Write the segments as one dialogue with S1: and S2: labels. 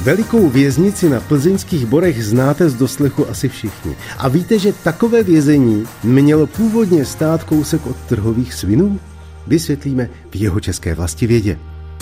S1: Velikou věznici na plzeňských Borech znáte z doslechu asi všichni. A víte, že takové vězení mělo původně stát kousek od trhových svinů? Vysvětlíme v Jihočeské vlastivědě.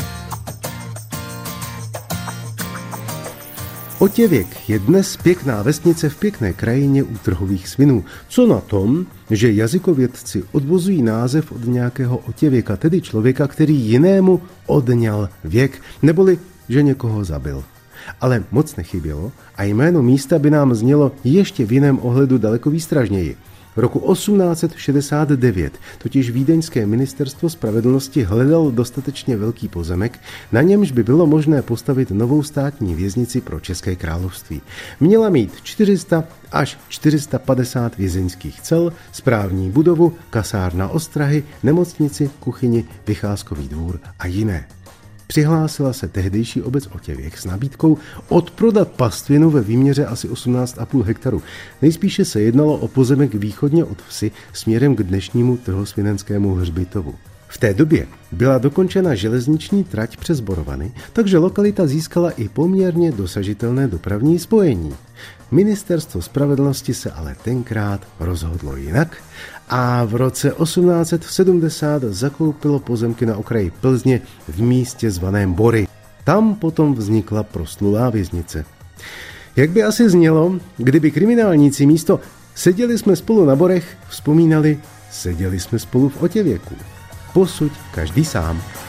S1: Otěvěk je dnes pěkná vesnice v pěkné krajině u trhových svinů. Co na tom, že jazykovědci odvozují název od nějakého otěvěka, tedy člověka, který jinému odňal věk, neboli že někoho zabil. Ale moc nechybělo a jméno místa by nám znělo ještě v jiném ohledu daleko výstražněji. Roku 1869 totiž vídeňské ministerstvo spravedlnosti hledalo dostatečně velký pozemek, na němž by bylo možné postavit novou státní věznici pro České království. Měla mít 400 až 450 vězeňských cel, správní budovu, kasárna ostrahy, nemocnici, kuchyni, vycházkový dvůr a jiné. Přihlásila se tehdejší obec Otěvěk s nabídkou odprodat pastvinu ve výměře asi 18,5 hektaru. Nejspíše se jednalo o pozemek východně od vsi směrem k dnešnímu trhosvinenskému hřbitovu. V té době byla dokončena železniční trať přes Borovany, takže lokalita získala i poměrně dosažitelné dopravní spojení. Ministerstvo spravedlnosti se ale tenkrát rozhodlo jinak a v roce 1870 zakoupilo pozemky na okraji Plzně v místě zvaném Bory. Tam potom vznikla proslulá věznice. Jak by asi znělo, kdyby kriminálníci místo seděli jsme spolu na Borech vzpomínali, seděli jsme spolu v Otěvěku. Posuď každý sám.